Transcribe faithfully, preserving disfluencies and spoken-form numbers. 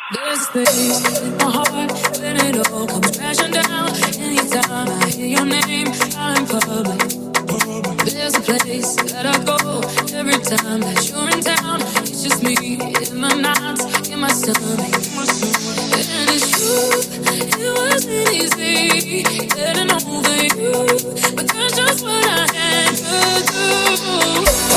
There's a place in my heart when it all comes crashing down. Anytime I hear your name out in public, there's a place that I go every time that you're in town. It's just me in my nights, in my stomach. And it's true, it wasn't easy getting over you, but that's just what I had to do.